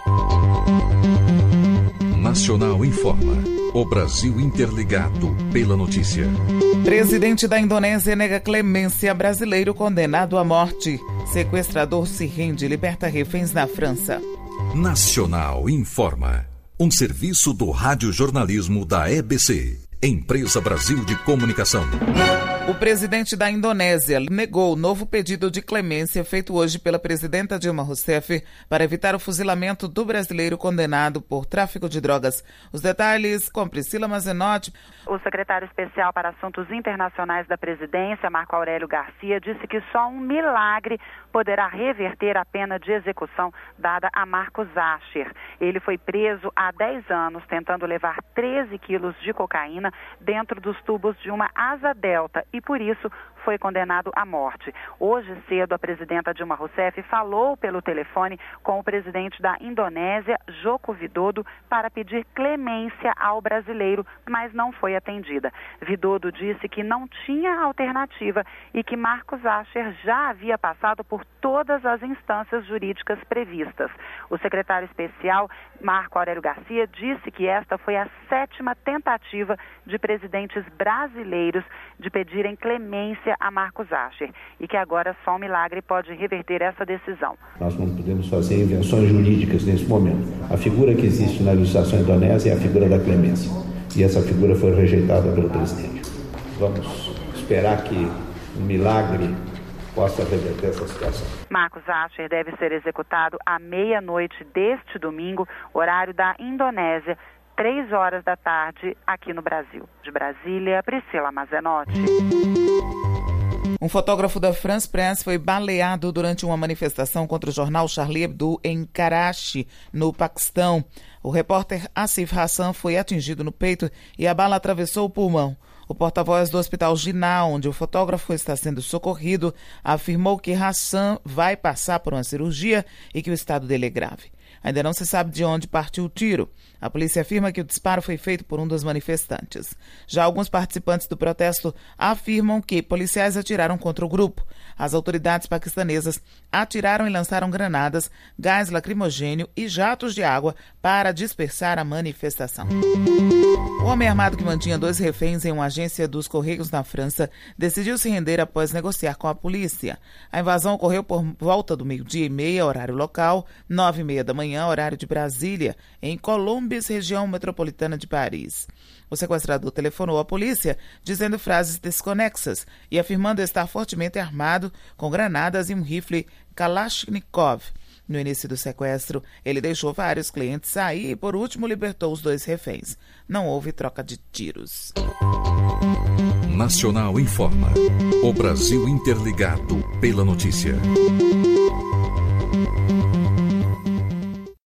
Nacional informa. O Brasil interligado pela notícia. Presidente da Indonésia nega clemência a brasileiro condenado à morte. Sequestrador se rende e liberta reféns na França. Nacional informa. Um serviço do radiojornalismo da EBC, Empresa Brasil de Comunicação. O presidente da Indonésia negou o novo pedido de clemência feito hoje pela presidenta Dilma Rousseff para evitar o fuzilamento do brasileiro condenado por tráfico de drogas. Os detalhes com Priscila Mazenotti. O secretário especial para Assuntos Internacionais da Presidência, Marco Aurélio Garcia, disse que só um milagre poderá reverter a pena de execução dada a Marcos Asher. Ele foi preso há 10 anos tentando levar 13 quilos de cocaína dentro dos tubos de uma asa delta e, por isso, foi condenado à morte. Hoje cedo, a presidenta Dilma Rousseff falou pelo telefone com o presidente da Indonésia, Joko Widodo, para pedir clemência ao brasileiro, mas não foi atendida. Widodo disse que não tinha alternativa e que Marcos Asher já havia passado por todas as instâncias jurídicas previstas. O secretário especial, Marco Aurélio Garcia, disse que esta foi a 7ª tentativa de presidentes brasileiros de pedirem clemência a Marcos Asher e que agora só um milagre pode reverter essa decisão. Nós não podemos fazer invenções jurídicas nesse momento. A figura que existe na legislação indonésia é a figura da clemência e essa figura foi rejeitada pelo presidente. Vamos esperar que um milagre possa reverter essa situação. Marcos Asher deve ser executado à meia-noite deste domingo, horário da Indonésia, 3 horas da tarde, aqui no Brasil. De Brasília, Priscila Mazenotti. Um fotógrafo da France Press foi baleado durante uma manifestação contra o jornal Charlie Hebdo em Karachi, no Paquistão. O repórter Asif Hassan foi atingido no peito e a bala atravessou o pulmão. O porta-voz do Hospital Jinnah, onde o fotógrafo está sendo socorrido, afirmou que Hassan vai passar por uma cirurgia e que o estado dele é grave. Ainda não se sabe de onde partiu o tiro. A polícia afirma que o disparo foi feito por um dos manifestantes. Já alguns participantes do protesto afirmam que policiais atiraram contra o grupo. As autoridades paquistanesas atiraram e lançaram granadas, gás lacrimogênio e jatos de água para dispersar a manifestação. O homem armado que mantinha 2 reféns em uma agência dos Correios na França decidiu se render após negociar com a polícia. A invasão ocorreu por volta do 12h30, horário local, 9h30 da manhã, horário de Brasília, em Colombes, região metropolitana de Paris. O sequestrador telefonou à polícia dizendo frases desconexas e afirmando estar fortemente armado com granadas e um rifle Kalashnikov. No início do sequestro, ele deixou vários clientes sair e, por último, libertou os 2 reféns. Não houve troca de tiros. Nacional informa. O Brasil interligado pela notícia.